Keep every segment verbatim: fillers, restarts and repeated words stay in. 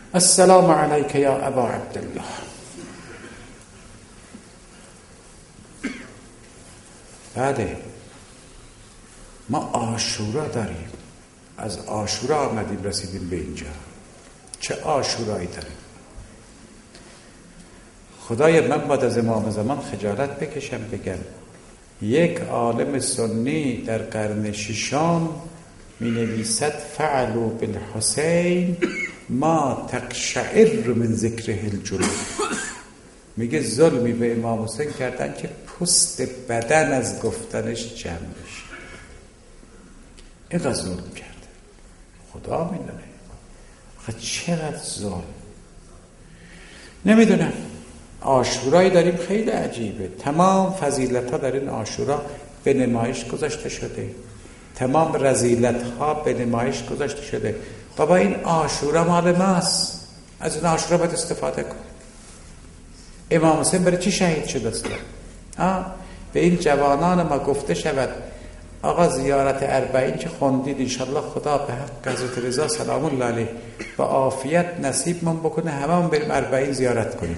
السلام علیک یا ابا عبدالله. بله، ما عاشورا داریم، از عاشورا آمدیم رسیدیم به اینجا. چه عاشورایی داریم؟ خدای من باید از امام زمان خجالت بکشم بگم یک عالم سنی در قرن ششم می نویسد فعلوا بالحسین ما تقشعر من ذکره الجلود. میگه ظلمی به امام حسین کردن که پوست بدن از گفتنش جمع بشه. اینقدر ظلم کرده، خدا میدونه. آخه چقدر ظلم. نمیدونم. عاشورایی داریم خیلی عجیبه. تمام فضیلت ها در این عاشورا به نمایش گذاشته شده، تمام رذیلت ها به نمایش گذاشته شده. بابا این عاشورا مال ماست، از این عاشورا باید استفاده کن. امام حسین برای چی شهید شد اصلا؟ آه به این جوانان ما گفته شود آقا زیارت اربعین که خوندید انشالله خدا به حق حضرت رضا سلام الله علیه با عافیت نصیب من بکنه همه هم بریم اربعین زیارت کنیم.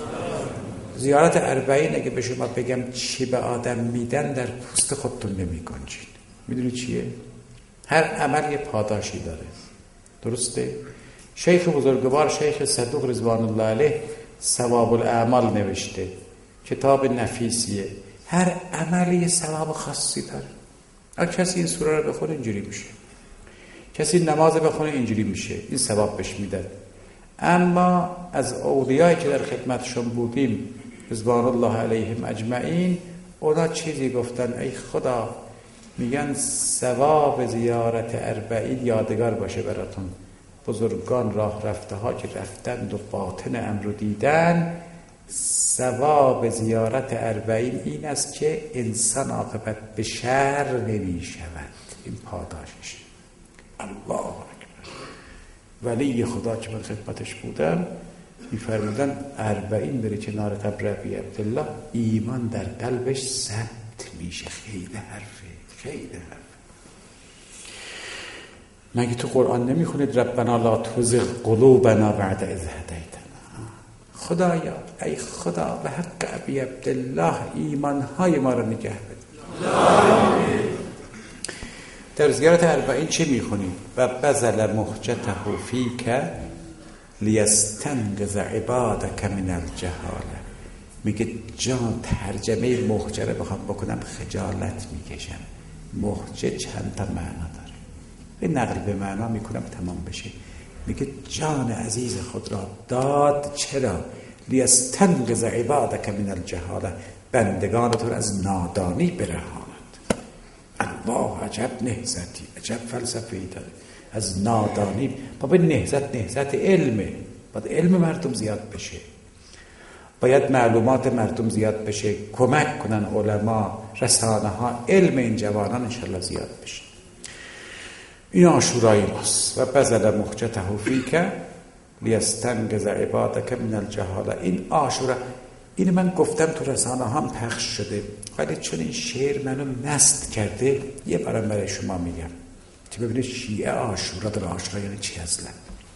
زیارت اربعین اگه به شما بگم چی به آدم میدن در پوست خودتون نمی گنجید. میدونی چیه؟ هر عمل یه پاداشی داره، درسته؟ شیخ بزرگوار شیخ صدوق رضوان الله علیه ثواب الاعمال نوشته، کتاب نفیسیه. هر عملی یه ثواب خاصی داره. اگه کسی این سوره رو بخونه اینجوری میشه، کسی نماز بخونه اینجوری میشه، این ثواب بهش میدن. اما از اولیایی که در خدمتشون بودیم رضوان الله علیهم اجمعین، اونا چیزی گفتن ای خدا، میگن ثواب زیارت اربعین یادگار باشه براتون. بزرگان راه رفته ها که رفتند و باطن امر رو دیدن، ثواب زیارت اربعین این است که انسان عاقبت به شر نمی شود. این پاداشش. الله اکبر. ولی خدا که من خدمتش بودم میفرمودن اربعین بری کنار قبر ابی عبدالله ایمان در قلبش ثبت میشه. خیلی حرفه، خیلی حرفه. مگه تو قرآن نمیخونید ربنا لا تزغ قلوبنا بعد اذ هدیتنا؟ خدایا ای خدا به حق ابی عبدالله ایمانهای ما رو نگه بده. در زیارت اربعین چه میخونید؟ و بذل مهجته فیک لیستنقذ عبادک من الجهاله. میگه جان ترجمه مهجه رو بخوام بکنم خجالت میکشم. مهجه چند تا معنا داره، این نقل به معنا میکنم تمام بشه. میگه جان عزیز خود را داد. چرا؟ لیستنقذ عبادک من الجهاله، بندگانتون از نادانی برهاند. الله، عجب نهضتی، عجب فلسفه‌ای داره. از نادانی. بابا نهضت نهضت علمه، باید علم مردم زیاد بشه، باید معلومات مردم زیاد بشه، کمک کنن علما، رسانه ها، علم این جوانان انشالله زیاد بشه. این عاشورای ماست. و بذل مهجته فیک لیستنقذ عبادک من الجهاله. این عاشورا، این من گفتم تو رسانه هم پخش شده، ولی چون این شعر منو مست کرده یه بارم برای شما میگم که ببینید شیعه عاشورا در عاشورا یعنی چی اصلا.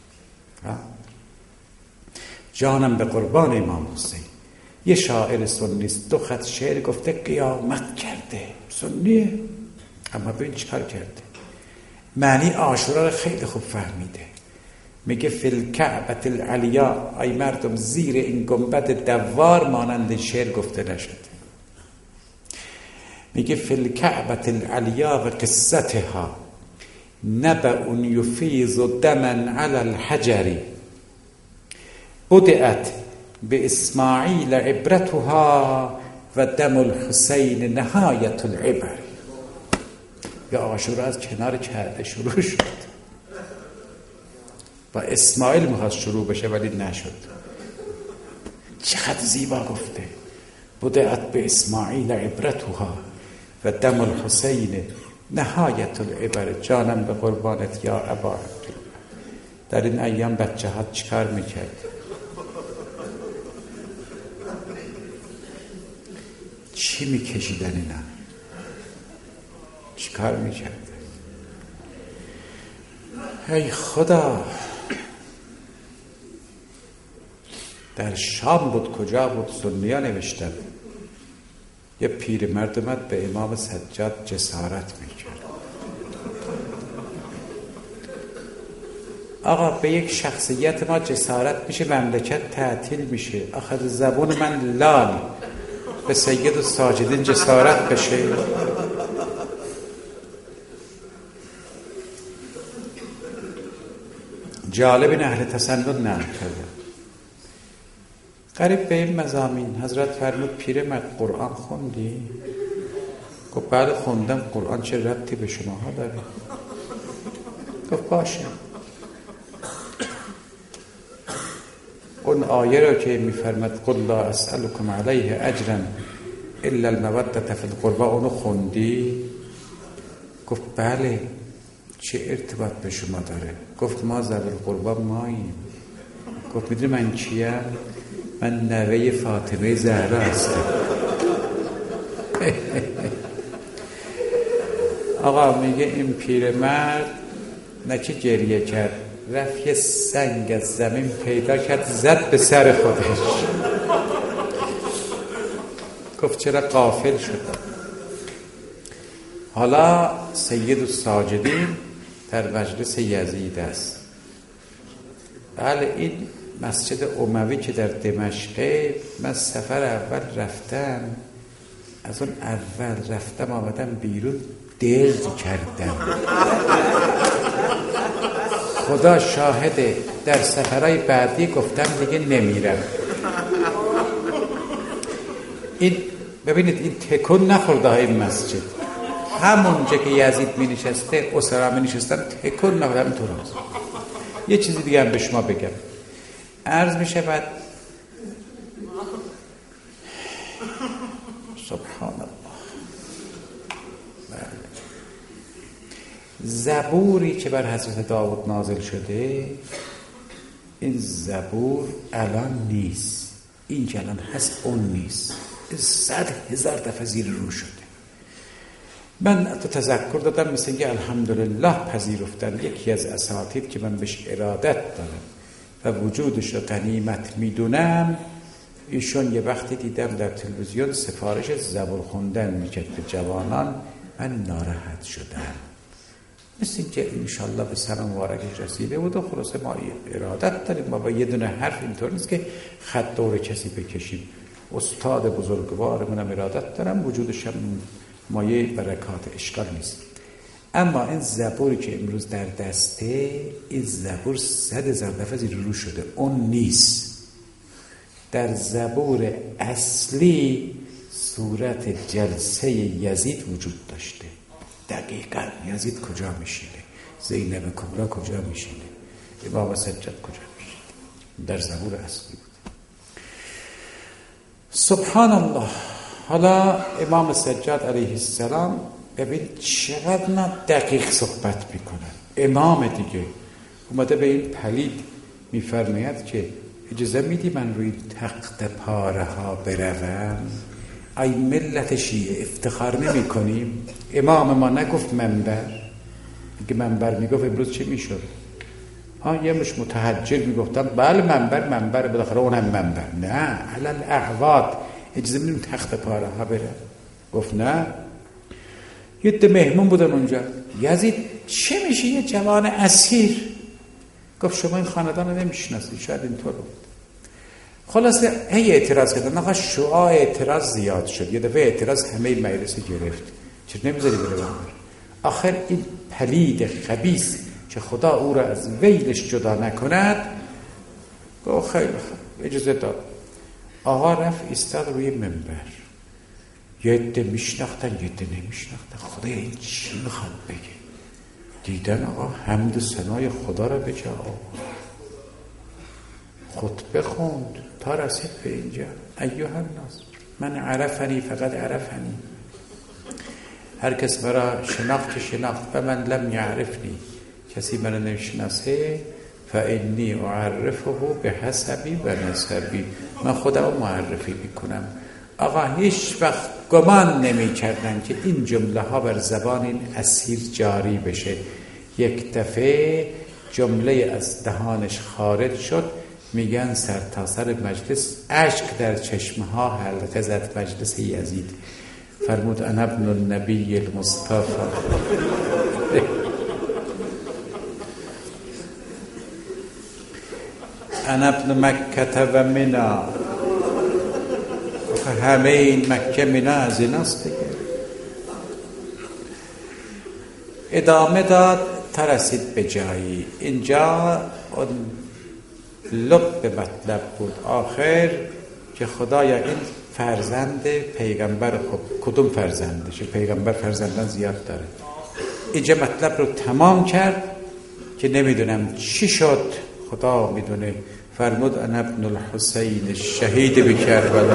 جانم به قربان امام حسین. یه شاعر سنیست، دو خط شعر گفته قیامت کرده. سنیه اما ببین چیکار کرده. معنی عاشورا رو خیلی خوب فهمیده. میگه فی الکعبة العلیا، ای مردم زیر این گنبد دوار مانند شعر گفته نشده. میگه فی الکعبة العلیا و قصتها نبأ یفیض دما علی الحجر بدأت به اسماعیل عبرتها و دم الحسین نهایت العبر. یا عاشورا از کنار کعبه شروع شد، با اسماعیل میخواست شروع بشه ولی نشد. چقدر زیبا گفته. بدأت به اسماعیل عبرتها و دم الحسین نهایت العبر. جانم به قربانت یا ابا عبدالله. در این ایام بچه ها چیکار میکرد؟ چی میکشیدن اینا؟ چیکار میکرد؟ ای خدا، در شام بود کجا بود سنی‌ها نوشتن یه پیرمرد اومد به امام سجاد جسارت میکرد. آقا به یک شخصیت ما جسارت میشه مملکت تعطیل میشه، آخر زبون من لال به سید الساجدین جسارت بشه. جالب این اهل تسنن نقل کرده. قریب به این مضامین حضرت فرمود پیرمرد قرآن خوندی؟ گفت بله خوندم. قرآن چه ربطی به شماها داره؟ گفت باشه. اون آیه رو که میفرماد قل لا اسألكم علیه اجرا الا المودة فی القربى اونو خوندی؟ گفت بله. چه ارتباط به شما داره؟ گفت ما ذوی القربی ماییم. گفت میدونی من کیم؟ من نوه فاطمه زهرا هستم. آقا میگه این پیرمرد نه که گریه کرد، رفت یه سنگ از زمین پیدا کرد زد به سر خودش. گفت چرا غافل شدم. حالا سید الساجدین در مجلس یزید است. بله این مسجد اموی که در دمشقه، من سفر اول رفتم، از اون اول رفتم آمدم بیرون دزد کردم. خدا شاهده در سفرهای بعدی گفتم دیگه نمیرم. این ببینید این تکون نخورده های مسجد، همونجا که یزید می نشسته اسرا می نشستن تکون نخورده. همینطور هست. یه چیزی دیگه هم به شما بگم. عرض می شود سبحان الله. زبوری که بر حضرت داوود نازل شده، این زبور الان نیست. این که الان هست اون نیست. صد هزار دفعه زیر رو شده. من تو تذکر دادم مثل که الحمدلله پذیرفتن یکی از اساتید که من بهش ارادت دارم و وجودش رو غنیمت میدونم، ایشون یه وقتی دیدم در تلویزیون سفارش زبور خوندن میکرد به جوانان، من ناراحت شدم. مثل که انشالله به سر مبارکش رسیده بود و خلاصه ما ارادت داریم. ما با یه دونه حرف اینطور نیست که خط دور کسی بکشیم. استاد بزرگوار منم ارادت دارم، وجودش هم مایه برکات اشکال نیست. اما این زبوری که امروز در دسته، این زبور صد هزار دفعه زیر رو شده، اون نیست. در زبور اصلی صورت جلسه یزید وجود داشته. دقیقاً یزید کجا میشینه، زینب کبرا کجا میشینه، امام سجاد کجا میشینه، در زبور اصلی بود. سبحان الله. حالا امام سجاد علیه السلام ببین چقدر نه دقیق صحبت میکنن. امام دیگه اومده به این پلید میفرماید که اجازه میدی من روی تخت پاره ها بروم؟ ای ملت شیعه افتخار نمی کنیم؟ امام ما نگفت منبر؟ اگه منبر میگفت امروز چی میشد؟ ها یه مش متحجر میگفتن بله منبر منبر بالاخره اون هم منبر. نه علل احواد اجازه میدیم تخت پاره ها برم؟ گفت نه. یه ده مهمون بودن اونجا. یزید چه میشه یه جوان اسیر؟ گفت شما این خاندان رو نمیشناسید، شاید اینطور بود. خلاصه هی اعتراض کردن. آقا شعاع اعتراض زیاد شد. یه دفعه اعتراض همه مجلس گرفت. چرا نمیذاری بره بره؟ آخر این پلید خبیث که خدا او را از ویلش جدا نکند، گفت خیلی خوب اجازه داد. آقا رفت ایستاد روی منبر. یه عده میشناختن یه عده نمیشناختن. خدا این چی میخواد بگه؟ دیدن آقا حمد و ثنای خدا را به جا آورد، خطبه خوند تا رسید به اینجا. ایها الناس من عرفنی فقط عرفنی، هر کس مرا شناخت شناخت و من لم یعرفنی، کسی مرا نشناسه فانی اعرفه به حسبی و نسبی، من خودم معرفی میکنم. آقا هیچ وقت گمان نمی کردن که این جمله ها بر زبان این اسیر جاری بشه. یک دفعه جمله از دهانش خارج شد، میگن سر تا سر مجلس اشک در چشمه ها حلقه زد مجلس یزید. فرمود انا ابن النبی المصطفى. انا ابن مکه و منا. همه این مکه منا از ایناست دیگه. ادامه داد تا رسید به جایی. اینجا اون لب به مطلب بود آخر که خدایا این فرزند پیغمبر، خب کدوم فرزندشه؟ پیغمبر فرزندان زیاد داره. اینجا مطلب رو تمام کرد که نمیدونم چی شد، خدا میدونه. فرمود انا ابن الحسین الشهید بکربلا.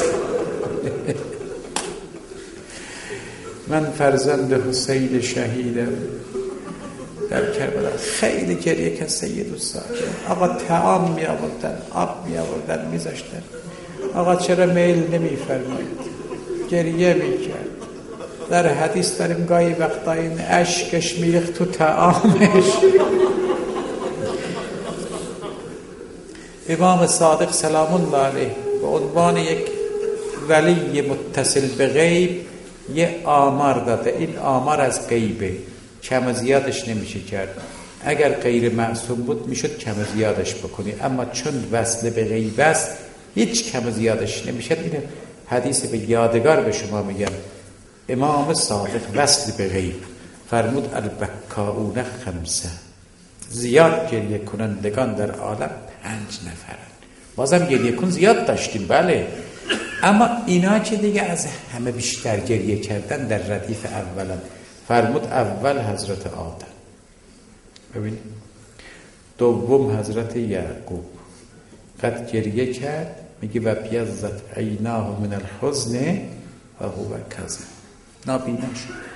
من فرزند حسین شهیدم در کربلا. خیلی گریه که سید الساجد. آقا طعام می آوردن، آب می آوردن میذاشتن. آقا چرا میل نمی فرمایید؟ گریه می کرد. در حدیث داریم گاهی وقتا این اشکش میریخت تو طعامش. امام صادق سلام الله علیه به عنوان یک ولی متصل به غیب یه آمار داده. این آمار از غیبه، کم و زیادش نمیشه کرد. اگر غیر معصوم بود میشد کم و زیادش بکنی، اما چون وصل به غیب است هیچ کم و زیادش نمیشد. این حدیث به یادگار به شما میگم. امام صادق وصل به غیب فرمود البکاؤون خمسه. زیاد گریه کنندگان در عالم پنج نفرن. بازم گریه کن زیاد داشتیم بله، اما اینا که دیگه از همه بیشتر گریه کردن در ردیف اولا. فرمود اول حضرت آدم، ببینید. دوم حضرت یعقوب قد گریه کرد، میگه و بیضت عیناه من الحزن و هو کظیم، نابینا شد.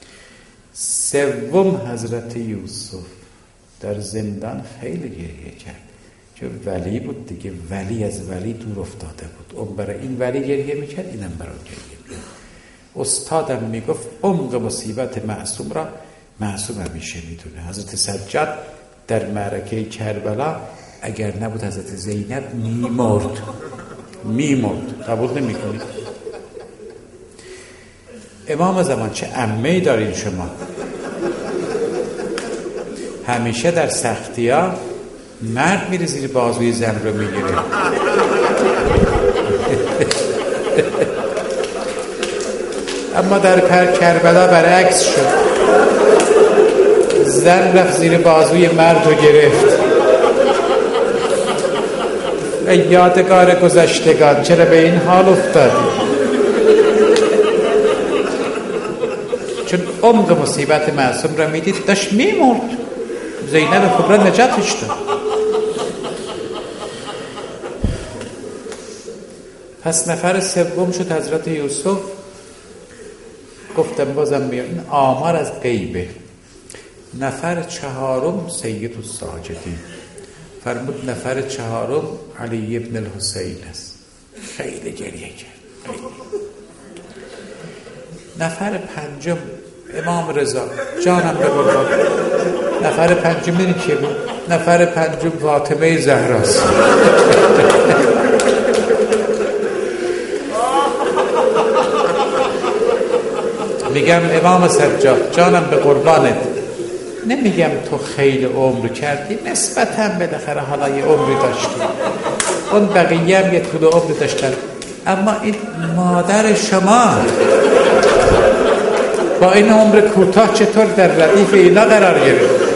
سوم حضرت یوسف در زندان خیلی گریه کرد، چون ولی بود دیگه، ولی از ولی دور افتاده بود. اون برای این ولی گریه میکرد، اینم برای گریه میکرد. استادم میگفت عمق مصیبت معصوم را معصوم همیشه میدونه. حضرت سجاد در معرکه کربلا اگر نبود حضرت زینب میمرد میمرد. قبول نمیکنید؟ امام زمان چه عمه‌ای دارین شما؟ همیشه در سختی ها مرد میره زیر بازوی زن رو میگیره. اما در پر کربلا برعکس شد، زن رفت زیر بازوی مرد رو گرفت. ای یادگار گذشتگان چرا به این حال افتادی؟ چون عمق مصیبت معصوم را میدید داشت میمرد. زینب کبرا نجاتش داد. پس نفر سوم شد حضرت یوسف. گفتم بازم میاد این آمار از غیبه. نفر چهارم سید الساجدین. فرمود نفر چهارم علی ابن الحسین است. خیلی گریه کرد. خیلی. نفر پنجم امام رضا جانم به قربان. نفر پنجم این که بود؟ نفر پنجم فاطمه زهراست. میگم امام سجاد جانم به قربانت، نمیگم تو خیلی عمر کردی، نسبتاً بالاخره حالا یه عمری داشتی، اون بقیه هم یه طول عمر داشتن، اما این مادر شما با این عمر کوتاه چطور در ردیف اینا قرار گرفت؟